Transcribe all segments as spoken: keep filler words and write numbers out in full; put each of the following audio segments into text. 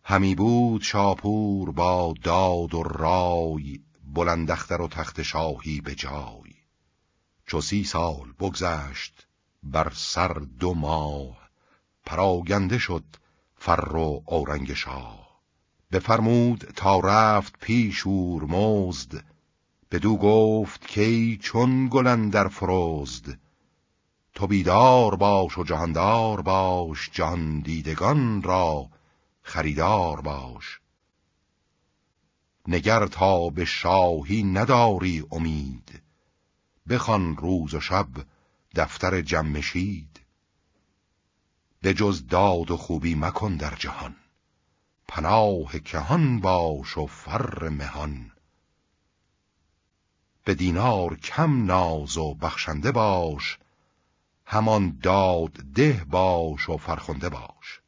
همی بود شاپور با داد و رای، بلند اختر و تخت شاهی به جای. چو سی سال بگذشت بر سر دو ماه، پراگنده شد فر و اورنگ شاه. بفرمود تا رفت پیش اورمزد، بدو گفت کی چون گل اندر فروزد. تو بیدار باش و جهاندار باش، جهان دیدگان را خریدار باش. نگر تا به شاهی نداری امید، بخوان روز و شب دفتر جمشید. به جز داد و خوبی مکن در جهان، پناه کهان باش و فر مهان. به دینار کم ناز و بخشنده باش، همان داد ده باش و فرخنده باش.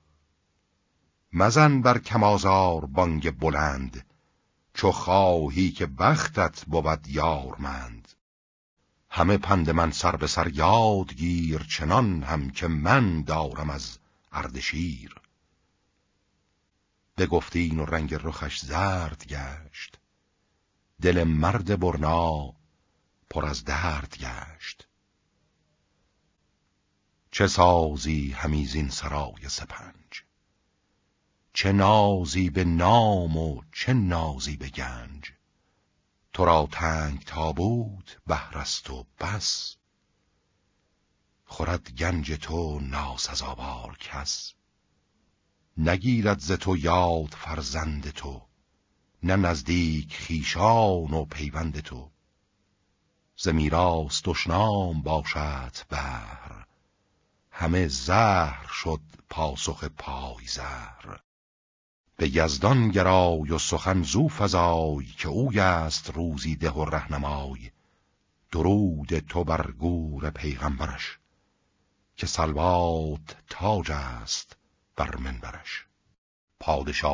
مزن بر کم آزار بانگ بلند، چو خواهی که بختت بود یارمند. همه پند من سر به سر یاد گیر، چنان هم که من دارم از اردشیر. بگفتین و رنگ رخش زرد گشت، دل مرد برنا پر از درد گشت. چه سازی همی زین سرای سپنج، چه نازی به نام و چه نازی به گنج. تو را تنگ تابوت بهر است و بس، خورد گنج تو ناسزاوار کس. نگیرد ز تو یاد فرزند تو، نه نزدیک خویشان و پیوند تو. ز میراث دشنام باشد بهر، همه زهر شد پاسخ پای زهر. به یزدان گرای و سخن زو فزای، که اوی است روزی ده و رهنمای. درود تو بر گور پیغمبرش، که صلوات تاج است بر منبرش. پادشاه